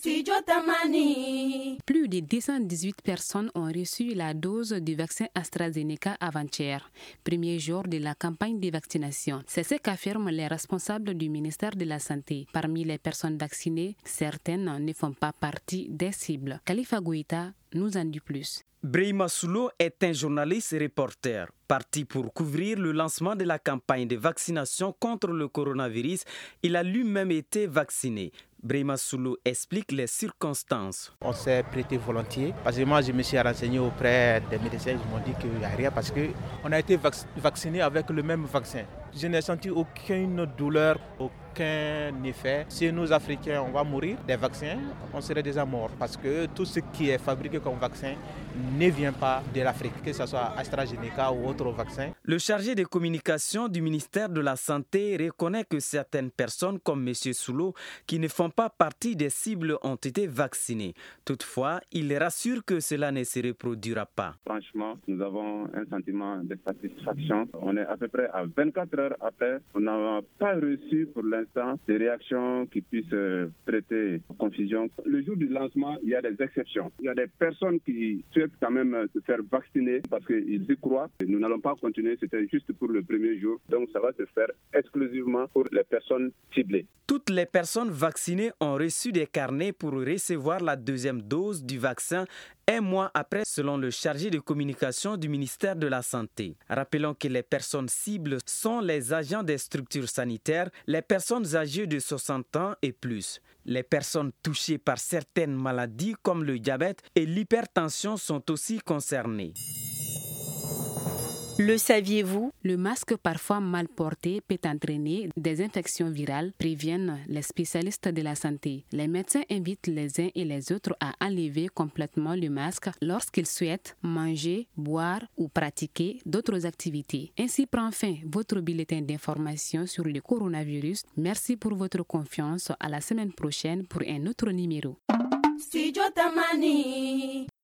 Studio Tamani. Plus de 218 personnes ont reçu la dose du vaccin AstraZeneca avant-hier, premier jour de la campagne de vaccination. C'est ce qu'affirment les responsables du ministère de la Santé. Parmi les personnes vaccinées, certaines ne font pas partie des cibles. Khalifa Goïta nous en dit plus. Brahima Soulo est un journaliste et reporter. Parti pour couvrir le lancement de la campagne de vaccination contre le coronavirus, il a lui-même été vacciné. Brahima Soulo explique les circonstances. On s'est prêté volontiers parce que moi je me suis renseigné auprès des médecins, ils m'ont dit qu'il n'y a rien parce qu'on a été vacciné avec le même vaccin. Je n'ai senti aucune douleur, aucun effet. Si nous Africains on va mourir des vaccins, on serait déjà morts parce que tout ce qui est fabriqué comme vaccin ne vient pas de l'Afrique, que ce soit AstraZeneca ou autre vaccin. Le chargé de communication du ministère de la Santé reconnaît que certaines personnes comme M. Soulo qui ne font pas partie des cibles ont été vaccinées. Toutefois, il rassure que cela ne se reproduira pas. Franchement, nous avons un sentiment de satisfaction. On est à peu près à 24 heures après. On n'a pas reçu pour l'instant des réactions qui puissent prêter confusion. Le jour du lancement, il y a des exceptions. Il y a des personnes qui souhaitent quand même se faire vacciner parce qu'ils y croient. Nous n'allons pas continuer, c'était juste pour le premier jour. Donc ça va se faire exclusivement pour les personnes ciblées. Toutes les personnes vaccinées ont reçu des carnets pour recevoir la deuxième dose du vaccin un mois après, selon le chargé de communication du ministère de la Santé. Rappelons que les personnes cibles sont les agents des structures sanitaires, les personnes âgées de 60 ans et plus. Les personnes touchées par certaines maladies comme le diabète et l'hypertension sont aussi concernées. Le saviez-vous? Le masque parfois mal porté peut entraîner des infections virales, préviennent les spécialistes de la santé. Les médecins invitent les uns et les autres à enlever complètement le masque lorsqu'ils souhaitent manger, boire ou pratiquer d'autres activités. Ainsi prend fin votre bulletin d'information sur le coronavirus. Merci pour votre confiance. À la semaine prochaine pour un autre numéro. Studio Tamani.